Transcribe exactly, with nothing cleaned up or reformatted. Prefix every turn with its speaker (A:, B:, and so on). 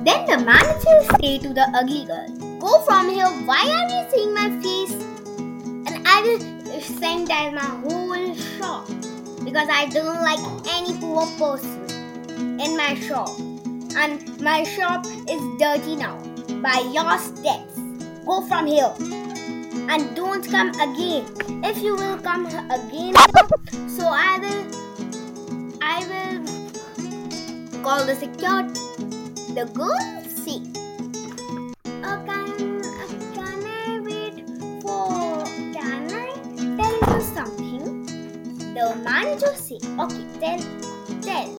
A: Then the manager said to the ugly girl, "Go from here, why are you seeing my face? And I will sanitize my whole shop because I don't like any poor person in my shop. And my shop is dirty now by your steps. Go from here and don't come again. If you will come again, so I will I will call the security." The girl said, "Oh, can, uh, can I wait for, can I tell you something?" The manager said, "Okay, tell, tell."